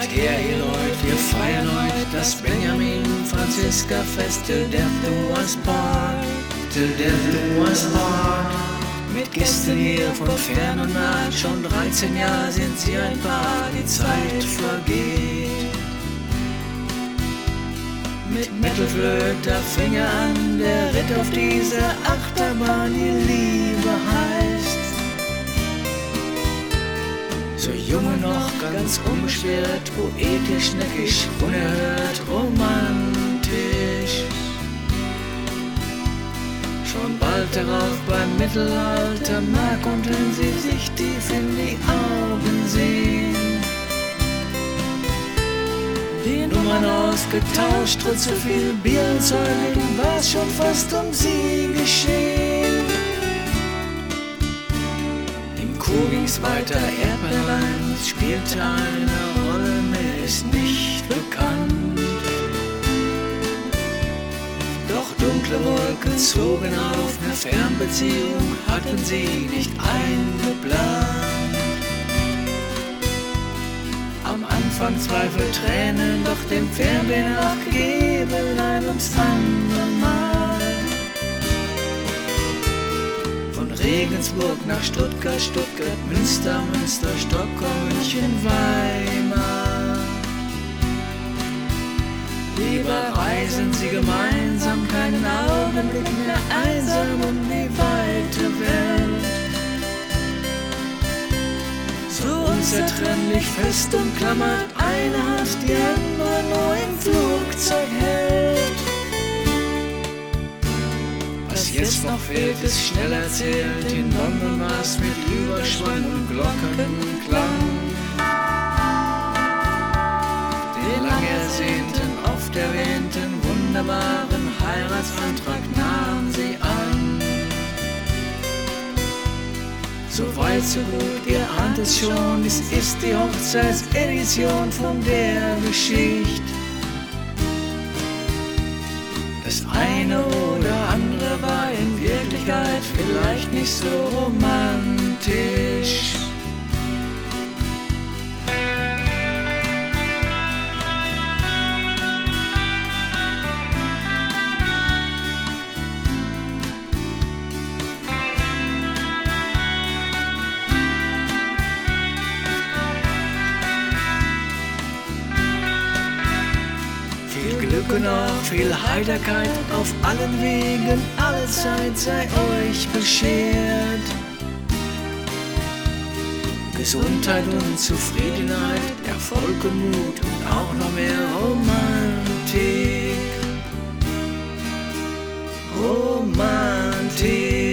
Seid her, ihr Leute, wir feiern heute das Benjamin-Franziska-Fest. Till death do us part, till death do us part. Mit Gästen hier von fern und nah, schon 13 Jahre sind sie ein Paar, die Zeit vergeht. Mit Metalflöter fing er an, der ritt auf dieser Achterbahn, die Liebe heißt. So jung und noch ganz unbeschwert, poetisch, neckisch, unerhört, romantisch. Schon bald darauf beim Mittelalter mag und wenn sie sich tief in die Augen sehen. Die Nummern ausgetauscht, trotz so viel Bier und Zeug, war's schon fast um sie geschehen. Im Chor ging's weiter, Erdbeerlein spielte eine Rolle, mir ist nicht bekannt. Doch dunkle Wolken zogen auf, eine Fernbeziehung hatten sie nicht eingeplant. Am Anfang Zweifel, Tränen, doch dem Fernweh nachgegeben, ein ums andere Mal. Von Regensburg nach Stuttgart, Stuttgart, Münster, Münster, Stockholm, München, Weimar. Lieber reisen sie gemeinsam, keinen Augenblick mehr einsam um die weite Welt. So unzertrennlich fest umklammert, eine Hand, die andere nur im Flugzeug hält. Was jetzt noch fehlt, ist schnell erzählt, in London war's mit Überschwang und Glockenklang. Den lang ersehnten, oft erwähnten, wunderbaren Heiratsantrag nahm sie an. So weit, so gut, ihr ahnt es schon, es ist die Hochzeitsedition von der Geschichte. Das eine oder andere war in Wirklichkeit vielleicht nicht so romantisch. Viel Glück und auch viel Heiterkeit auf allen Wegen, alle Zeit sei euch beschert. Gesundheit und Zufriedenheit, Erfolg und Mut und auch noch mehr Romantik. Romantik.